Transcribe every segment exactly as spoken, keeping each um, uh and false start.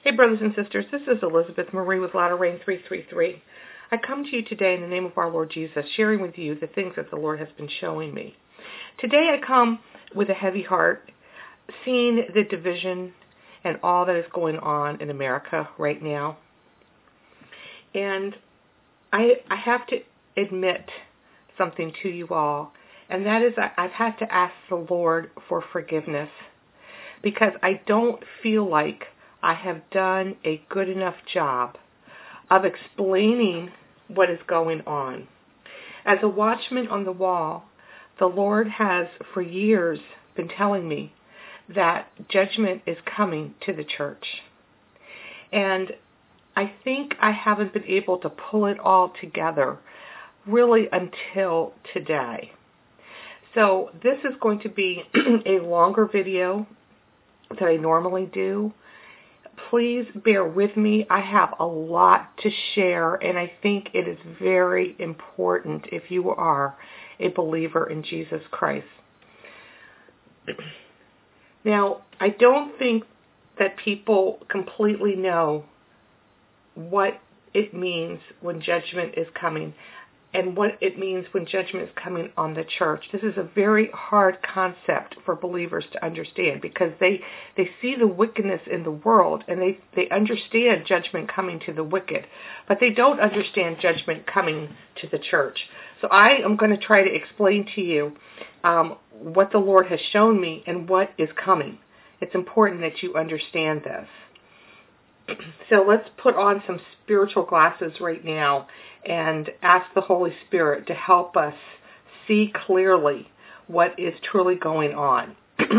Hey, brothers and sisters, this is Elizabeth Marie with Latter Rain three three three. I come to you today in the name of our Lord Jesus, sharing with you the things that the Lord has been showing me. Today I come with a heavy heart, seeing the division and all that is going on in America right now. And I, I have to admit something to you all, and that is that I've had to ask the Lord for forgiveness because I don't feel like I have done a good enough job of explaining what is going on. As a watchman on the wall, the Lord has for years been telling me that judgment is coming to the church. And I think I haven't been able to pull it all together really until today. So this is going to be a longer video than I normally do. Please bear with me. I have a lot to share, and I think it is very important if you are a believer in Jesus Christ. Now, I don't think that people completely know what it means when judgment is coming and what it means when judgment is coming on the church. This is a very hard concept for believers to understand because they, they see the wickedness in the world and they, they understand judgment coming to the wicked, but they don't understand judgment coming to the church. So I am going to try to explain to you um, what the Lord has shown me and what is coming. It's important that you understand this. So let's put on some spiritual glasses right now and ask the Holy Spirit to help us see clearly what is truly going on.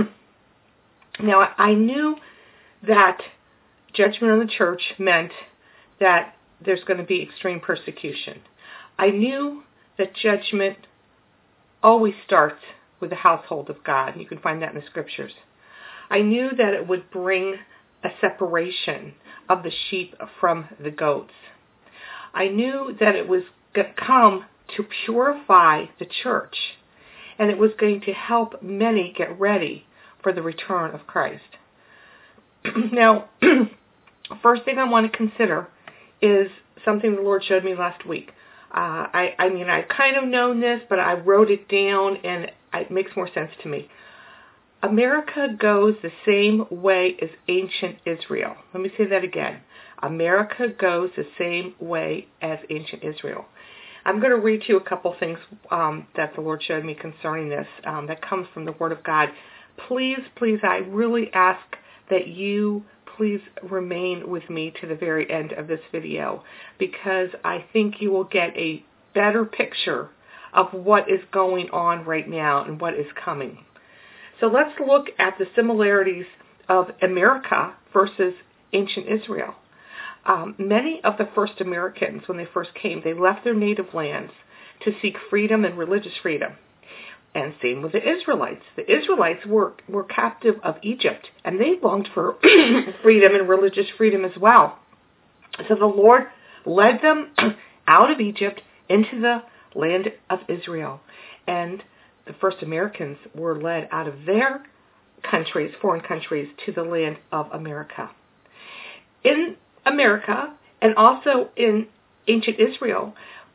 Now, I knew that judgment on the church meant that there's going to be extreme persecution. I knew that judgment always starts with the household of God. You can find that in the scriptures. I knew that it would bring a separation of the sheep from the goats. I knew that it was going to come to purify the church, and it was going to help many get ready for the return of Christ. Now, first thing I want to consider is something the Lord showed me last week. Uh, I, I mean, I've kind of known this, but I wrote it down, and it makes more sense to me. America goes the same way as ancient Israel. Let me say that again. America goes the same way as ancient Israel. I'm going to read to you a couple things um, that the Lord showed me concerning this um, that comes from the Word of God. Please, please, I really ask that you please remain with me to the very end of this video because I think you will get a better picture of what is going on right now and what is coming. So let's look at the similarities of America versus ancient Israel. Um, many of the first Americans, when they first came, they left their native lands to seek freedom and religious freedom. And same with the Israelites. The Israelites were, were captive of Egypt, and they longed for freedom and religious freedom as well. So the Lord led them out of Egypt into the land of Israel. And the first Americans were led out of their countries, foreign countries, to the land of America. In America, and also in ancient Israel,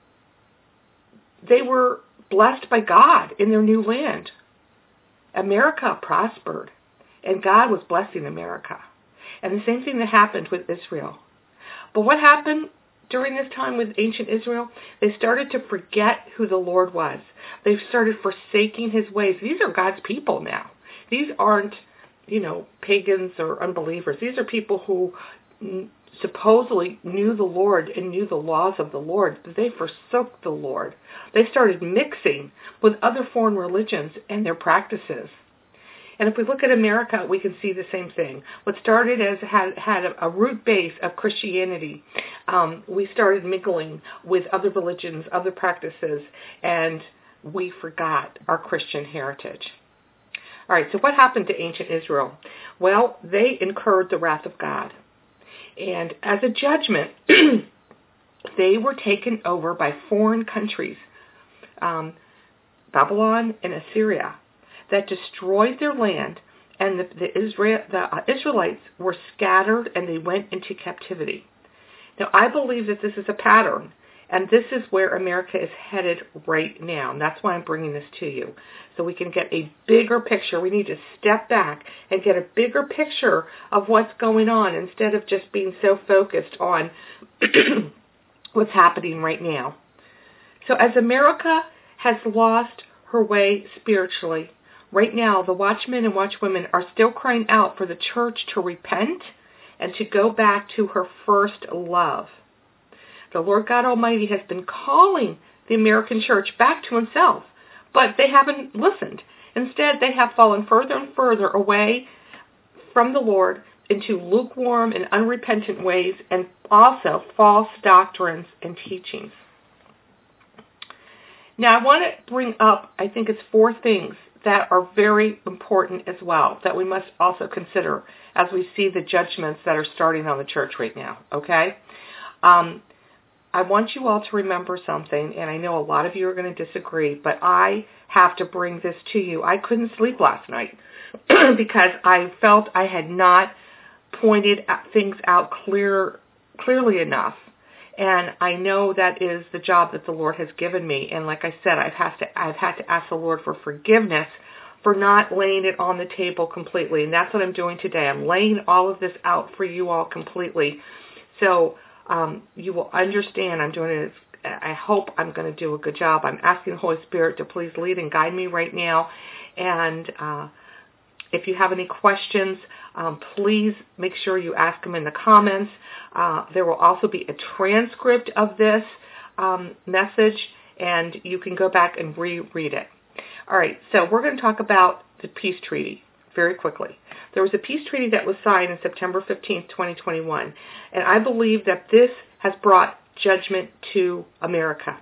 they were blessed by God in their new land. America prospered, and God was blessing America. And the same thing that happened with Israel. But what happened during this time with ancient Israel? They started to forget who the Lord was. They started forsaking his ways. These are God's people now. These aren't, you know, pagans or unbelievers. These are people who supposedly knew the Lord and knew the laws of the Lord, but they forsook the Lord. They started mixing with other foreign religions and their practices. And if we look at America, we can see the same thing. What started as had, had a, a root base of Christianity, um, we started mingling with other religions, other practices, and we forgot our Christian heritage. All right, so what happened to ancient Israel? Well, they incurred the wrath of God. And as a judgment, they were taken over by foreign countries, um, Babylon and Assyria, that destroyed their land and the, the, Israel, the uh, Israelites were scattered and they went into captivity. Now, I believe that this is a pattern, and this is where America is headed right now. And that's why I'm bringing this to you, so we can get a bigger picture. We need to step back and get a bigger picture of what's going on instead of just being so focused on what's happening right now. So as America has lost her way spiritually, right now the watchmen and watchwomen are still crying out for the church to repent and to go back to her first love. The Lord God Almighty has been calling the American church back to himself, but they haven't listened. Instead, they have fallen further and further away from the Lord into lukewarm and unrepentant ways, and also false doctrines and teachings. Now, I want to bring up, I think it's four things that are very important as well, that we must also consider as we see the judgments that are starting on the church right now, okay? Um, I want you all to remember something, and I know a lot of you are going to disagree, but I have to bring this to you. I couldn't sleep last night because I felt I had not pointed things out clear, clearly enough. And I know that is the job that the Lord has given me. And like I said, I've had to, I've had to ask the Lord for forgiveness for not laying it on the table completely. And that's what I'm doing today. I'm laying all of this out for you all completely. So um, you will understand I'm doing it. I hope I'm going to do a good job. I'm asking the Holy Spirit to please lead and guide me right now. And uh, if you have any questions, um, please make sure you ask them in the comments. Uh, there will also be a transcript of this um, message, and you can go back and reread it. All right, so we're going to talk about the peace treaty very quickly. There was a peace treaty that was signed on September fifteenth, twenty twenty-one, and I believe that this has brought judgment to America.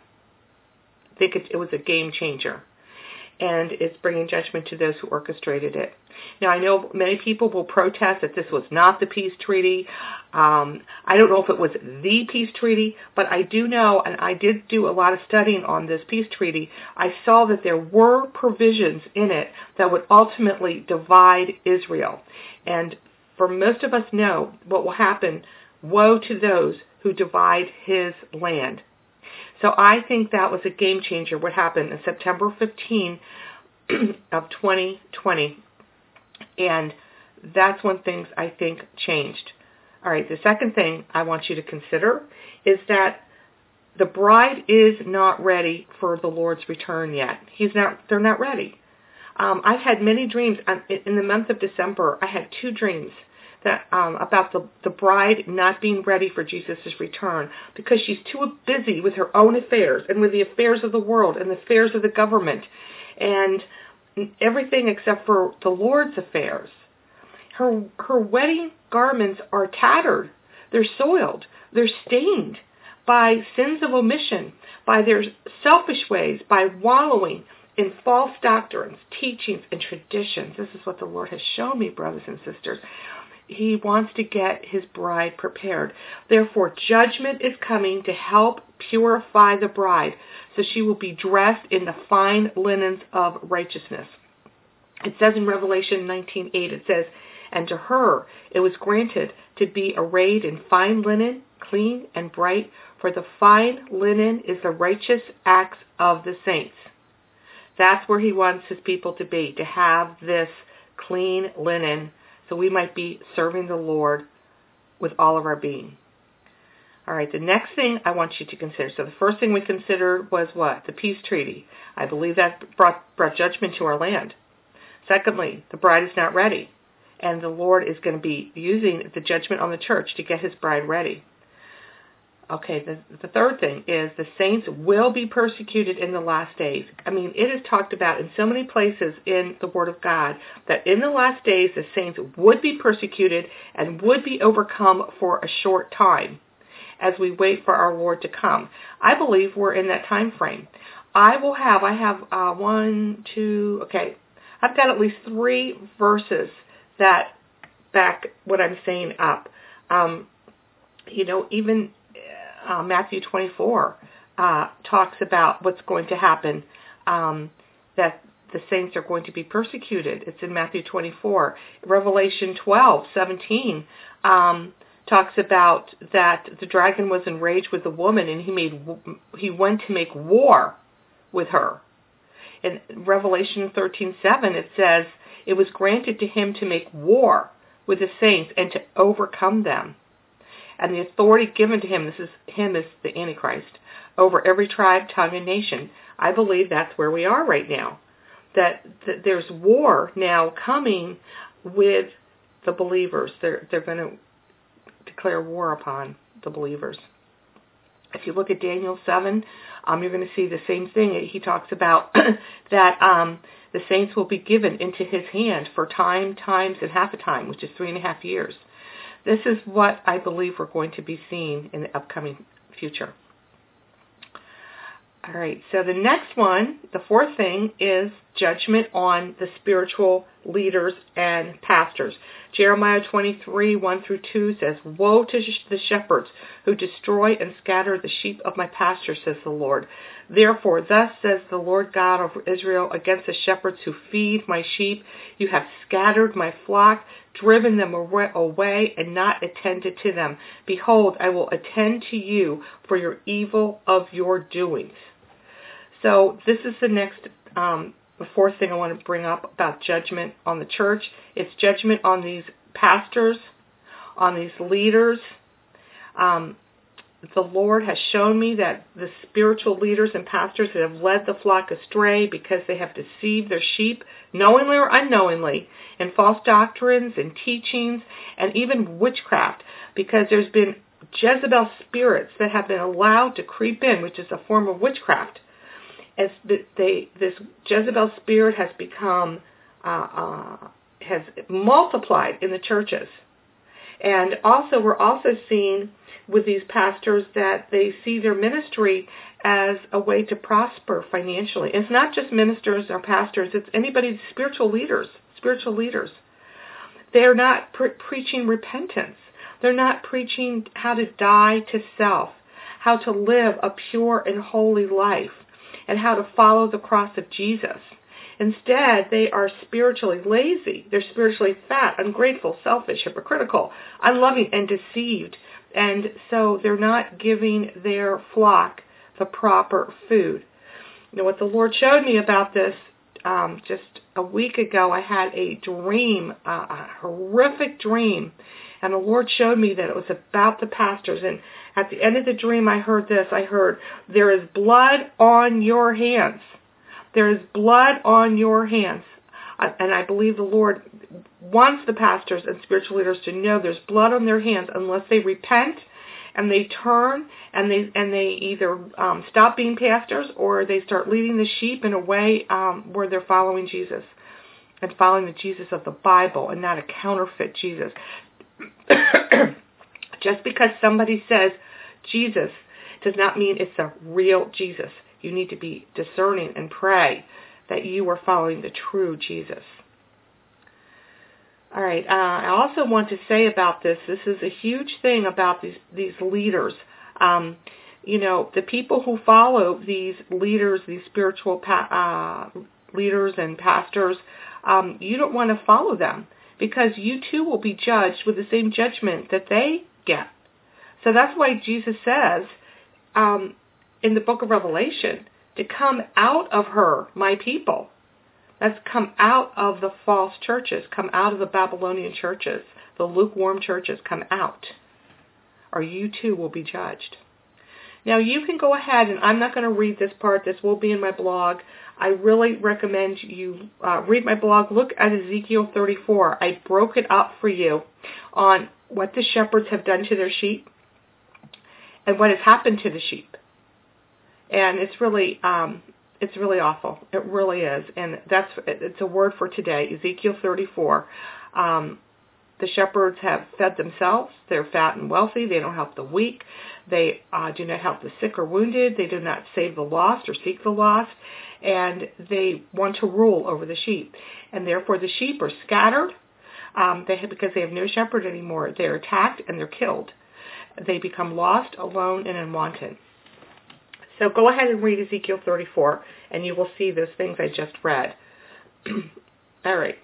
I think it, it was a game changer, and it's bringing judgment to those who orchestrated it. Now, I know many people will protest that this was not the peace treaty. Um, I don't know if it was the peace treaty, but I do know, and I did do a lot of studying on this peace treaty, I saw that there were provisions in it that would ultimately divide Israel. And for most of us know what will happen, woe to those who divide his land. So I think that was a game changer, what happened on September fifteenth of twenty twenty. And that's when things, I think, changed. All right, the second thing I want you to consider is that the bride is not ready for the Lord's return yet. He's not. They're not ready. Um, I've had many dreams. In the month of December, I had two dreams that um, about the, the bride not being ready for Jesus' return because she's too busy with her own affairs and with the affairs of the world and the affairs of the government and everything except for the Lord's affairs. Her her wedding garments are tattered. They're soiled. They're stained by sins of omission, by their selfish ways, by wallowing in false doctrines, teachings, and traditions. This is what the Lord has shown me, brothers and sisters. He wants to get his bride prepared. Therefore, judgment is coming to help purify the bride, so she will be dressed in the fine linens of righteousness. It says in Revelation nineteen eight, it says, and to her it was granted to be arrayed in fine linen, clean and bright, for the fine linen is the righteous acts of the saints. That's where he wants his people to be, to have this clean linen, so we might be serving the Lord with all of our being. All right, the next thing I want you to consider. So the first thing we considered was what? The peace treaty. I believe that brought, brought judgment to our land. Secondly, the bride is not ready, and the Lord is going to be using the judgment on the church to get his bride ready. Okay, the, the third thing is the saints will be persecuted in the last days. I mean, it is talked about in so many places in the Word of God that in the last days the saints would be persecuted and would be overcome for a short time as we wait for our Lord to come. I believe we're in that time frame. I will have, I have uh, one, two, okay, I've got at least three verses that back what I'm saying up. Um, you know, even uh, Matthew twenty-four uh, talks about what's going to happen, um, that the saints are going to be persecuted. It's in Matthew twenty-four. Revelation twelve seventeen um, talks about that the dragon was enraged with the woman, and he made he went to make war with her. In Revelation thirteen seven, it says, it was granted to him to make war with the saints and to overcome them. And the authority given to him, this is him as the Antichrist, over every tribe, tongue, and nation. I believe that's where we are right now. That, that there's war now coming with the believers. They're, they're going to declare war upon the believers. If you look at Daniel seven, um, you're going to see the same thing. He talks about that um, the saints will be given into his hand for time, times, and half a time, which is three and a half years. This is what I believe we're going to be seeing in the upcoming future. All right, so the next one, the fourth thing, is judgment on the spiritual leaders and pastors. Jeremiah twenty-three, one through two says, "Woe to the shepherds who destroy and scatter the sheep of my pasture, says the Lord. Therefore, thus says the Lord God of Israel against the shepherds who feed my sheep. You have scattered my flock, driven them away, and not attended to them. Behold, I will attend to you for your evil of your doings." So this is the next, um, the fourth thing I want to bring up about judgment on the church. It's judgment on these pastors, on these leaders. Um, the Lord has shown me that the spiritual leaders and pastors that have led the flock astray because they have deceived their sheep, knowingly or unknowingly, in false doctrines and teachings, and even witchcraft, because there's been Jezebel spirits that have been allowed to creep in, which is a form of witchcraft. As they, this Jezebel spirit has become, uh, uh, has multiplied in the churches. And also, we're also seeing with these pastors that they see their ministry as a way to prosper financially. It's not just ministers or pastors, it's anybody, spiritual leaders, spiritual leaders. They're not pre- preaching repentance. They're not preaching how to die to self, how to live a pure and holy life, and how to follow the cross of Jesus. Instead, they are spiritually lazy. They're spiritually fat, ungrateful, selfish, hypocritical, unloving, and deceived. And so they're not giving their flock the proper food. You know, what the Lord showed me about this um, just a week ago, I had a dream, uh, a horrific dream. And the Lord showed me that it was about the pastors. And at the end of the dream, I heard this. I heard, "There is blood on your hands. There is blood on your hands." And I believe the Lord wants the pastors and spiritual leaders to know there's blood on their hands unless they repent and they turn and they and they either um, stop being pastors or they start leading the sheep in a way um, where they're following Jesus and following the Jesus of the Bible and not a counterfeit Jesus. Just because somebody says Jesus does not mean it's a real Jesus. You need to be discerning and pray that you are following the true Jesus. All right. Uh, I also want to say about this, this is a huge thing about these, these leaders. Um, you know, the people who follow these leaders, these spiritual pa- uh, leaders and pastors, um, you don't want to follow them, because you too will be judged with the same judgment that they get. So that's why Jesus says um, in the book of Revelation to come out of her, my people. That's come out of the false churches, come out of the Babylonian churches, the lukewarm churches, come out, or you too will be judged. Now you can go ahead, and I'm not going to read this part. This will be in my blog. I really recommend you uh, read my blog. Look at Ezekiel thirty-four. I broke it up for you on what the shepherds have done to their sheep and what has happened to the sheep. And it's really, um, it's really awful. It really is. And that's, it's a word for today, Ezekiel thirty-four. Um, the shepherds have fed themselves. They're fat and wealthy. They don't help the weak. They uh, do not help the sick or wounded. They do not save the lost or seek the lost. And they want to rule over the sheep. And therefore the sheep are scattered um, they have, because they have no shepherd anymore. They're attacked and they're killed. They become lost, alone, and unwanted. So go ahead and read Ezekiel thirty-four, and you will see those things I just read. All right.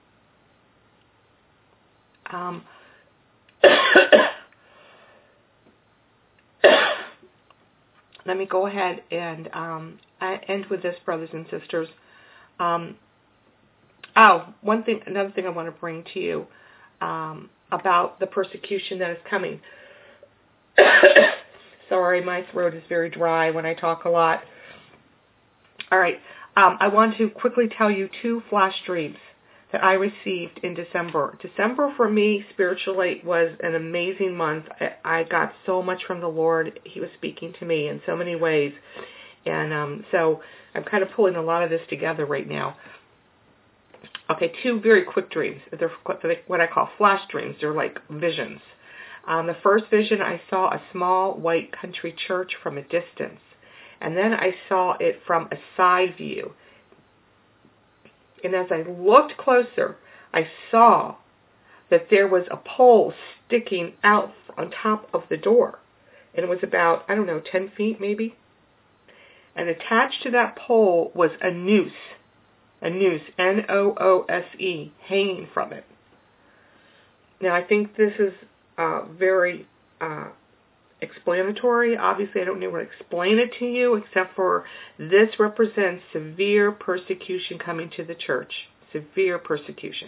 Um, let me go ahead and um, end with this, brothers and sisters. Um, oh, one thing, another thing I want to bring to you um, about the persecution that is coming. Sorry, my throat is very dry when I talk a lot. All right, um, I want to quickly tell you two flash dreams that I received in December. December for me, spiritually, was an amazing month. I, I got so much from the Lord. He was speaking to me in so many ways. And um, so I'm kind of pulling a lot of this together right now. Okay, two very quick dreams. They're what I call flash dreams. They're like visions. Um, the first vision, I saw a small white country church from a distance. And then I saw it from a side view. And as I looked closer, I saw that there was a pole sticking out on top of the door. And it was about, I don't know, ten feet maybe. And attached to that pole was a noose, a noose, N O O S E, hanging from it. Now, I think this is uh, very uh, explanatory. Obviously, I don't know how to explain it to you, except for this represents severe persecution coming to the church. Severe persecution.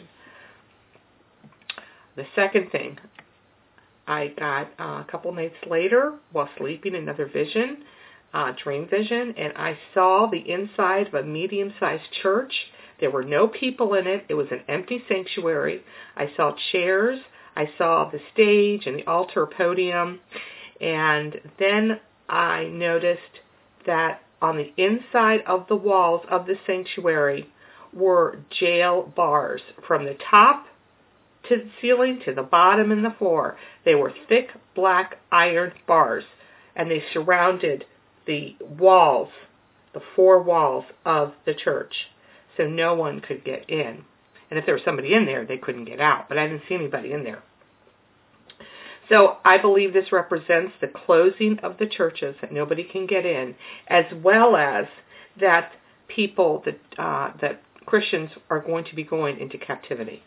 The second thing, I got uh, a couple nights later, while sleeping, another vision, uh, dream vision, and I saw the inside of a medium-sized church. There were no people in it. It was an empty sanctuary. I saw chairs. I saw the stage and the altar podium. And then I noticed that on the inside of the walls of the sanctuary were jail bars from the top to the ceiling to the bottom and the floor. They were thick black iron bars, and they surrounded the walls, the four walls of the church, so no one could get in. And if there was somebody in there, they couldn't get out, but I didn't see anybody in there. So I believe this represents the closing of the churches, that nobody can get in, as well as that people, that uh, that Christians are going to be going into captivity.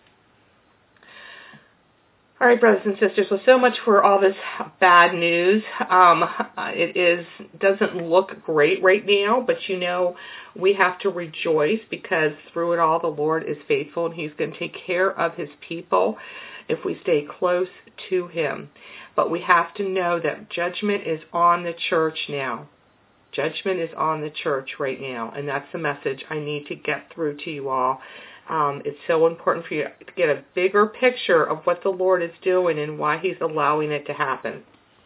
All right, brothers and sisters, well, so much for all this bad news. Um, it is doesn't look great right now, but you know, we have to rejoice because through it all, the Lord is faithful and He's going to take care of His people if we stay close to Him. But we have to know that judgment is on the church now. Judgment is on the church right now, and that's the message I need to get through to you all. Um, it's so important for you to get a bigger picture of what the Lord is doing and why He's allowing it to happen.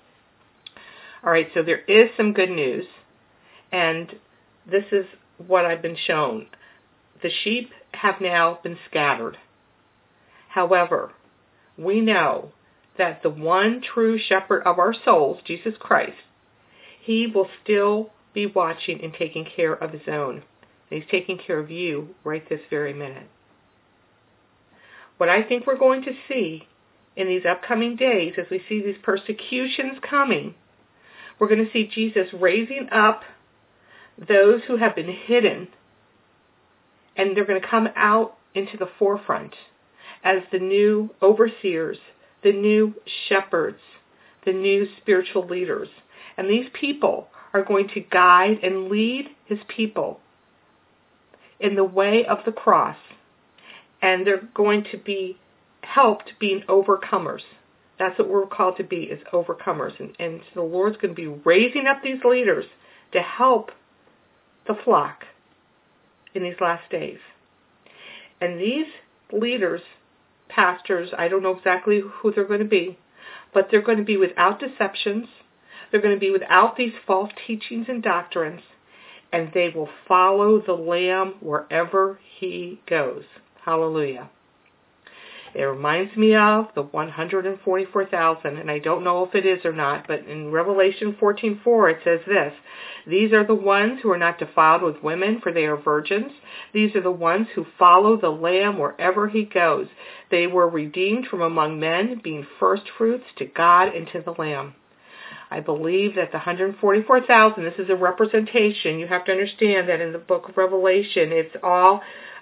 All right, so there is some good news, and this is what I've been shown. The sheep have now been scattered. However, we know that the one true shepherd of our souls, Jesus Christ, He will still be watching and taking care of His own. And He's taking care of you right this very minute. What I think we're going to see in these upcoming days, as we see these persecutions coming, we're going to see Jesus raising up those who have been hidden, and they're going to come out into the forefront as the new overseers, the new shepherds, the new spiritual leaders. And these people are going to guide and lead His people in the way of the cross. And they're going to be helped being overcomers. That's what we're called to be, is overcomers. And, and so the Lord's going to be raising up these leaders to help the flock in these last days. And these leaders, pastors, I don't know exactly who they're going to be, but they're going to be without deceptions. They're going to be without these false teachings and doctrines, and they will follow the Lamb wherever He goes. Hallelujah. It reminds me of the one hundred forty-four thousand, and I don't know if it is or not, but in Revelation fourteen four it says this: "These are the ones who are not defiled with women, for they are virgins. These are the ones who follow the Lamb wherever He goes. They were redeemed from among men, being first fruits to God and to the Lamb." I believe that the one hundred forty-four thousand, this is a representation. You have to understand that in the book of Revelation, it's all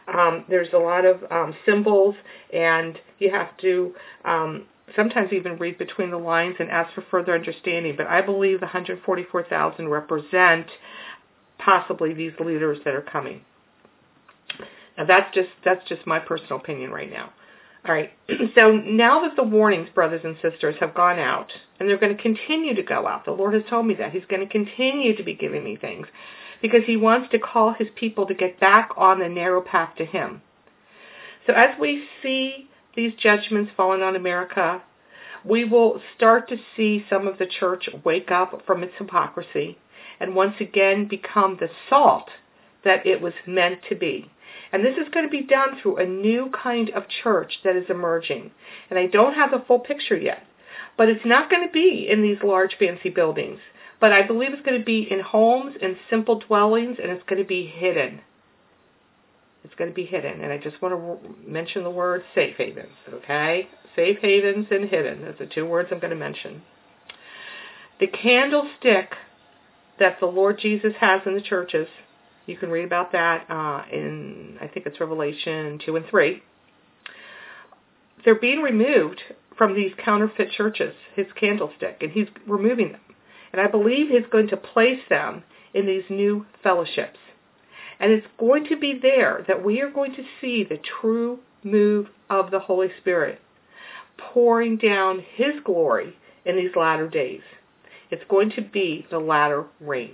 Um, there's a lot of um, symbols, and you have to um, sometimes even read between the lines and ask for further understanding. But I believe the one hundred forty-four thousand represent possibly these leaders that are coming. Now that's just that's just my personal opinion right now. All right, so now that the warnings, brothers and sisters, have gone out, and they're going to continue to go out, the Lord has told me that. He's going to continue to be giving me things because He wants to call His people to get back on the narrow path to Him. So as we see these judgments falling on America, we will start to see some of the church wake up from its hypocrisy and once again become the salt that it was meant to be. And this is going to be done through a new kind of church that is emerging. And I don't have the full picture yet. But it's not going to be in these large fancy buildings. But I believe it's going to be in homes and simple dwellings, and it's going to be hidden. It's going to be hidden. And I just want to mention the word safe havens, okay? Safe havens and hidden. Those are two words I'm going to mention. The candlestick that the Lord Jesus has in the churches, you can read about that uh, in, I think it's Revelation two and three. They're being removed from these counterfeit churches, His candlestick, and He's removing them. And I believe He's going to place them in these new fellowships. And it's going to be there that we are going to see the true move of the Holy Spirit pouring down His glory in these latter days. It's going to be the latter rain.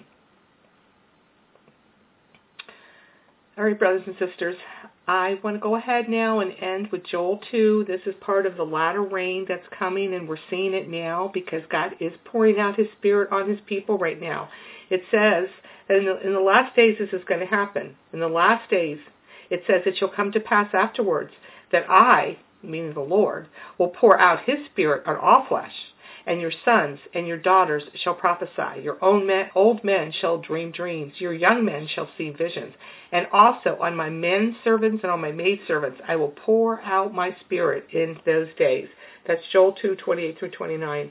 All right, brothers and sisters, I want to go ahead now and end with Joel two. This is part of the latter rain that's coming, and we're seeing it now because God is pouring out His Spirit on His people right now. It says that in the, in the last days this is going to happen. In the last days, it says it shall come to pass afterwards that I, meaning the Lord, will pour out His Spirit on all flesh. And your sons and your daughters shall prophesy. Your own men, old men shall dream dreams. Your young men shall see visions. And also on my men servants and on my maid servants I will pour out my Spirit in those days. That's Joel two, twenty-eight through twenty-nine.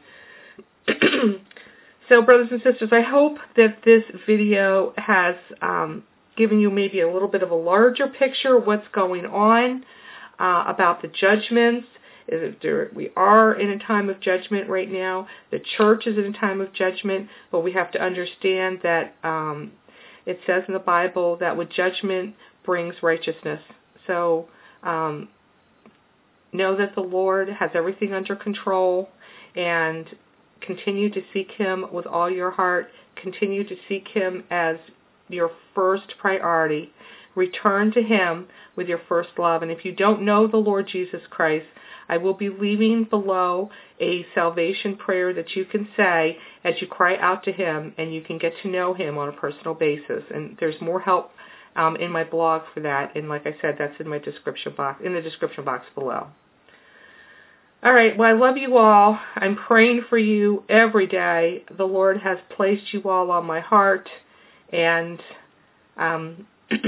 So, brothers and sisters, I hope that this video has um, given you maybe a little bit of a larger picture of what's going on uh, about the judgments. We are in a time of judgment right now. The church is in a time of judgment, but we have to understand that um, it says in the Bible that with judgment brings righteousness. So um, know that the Lord has everything under control, and continue to seek Him with all your heart. Continue to seek Him as your first priority. Return to Him with your first love. And if you don't know the Lord Jesus Christ, I will be leaving below a salvation prayer that you can say as you cry out to Him, and you can get to know Him on a personal basis. And there's more help um, in my blog for that. And like I said, that's in my description box, in the description box below. All right. Well, I love you all. I'm praying for you every day. The Lord has placed you all on my heart, and um,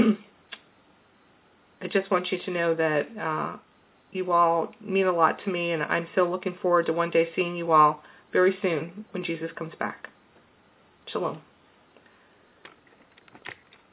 I just want you to know that uh, you all mean a lot to me, and I'm so looking forward to one day seeing you all very soon when Jesus comes back. Shalom.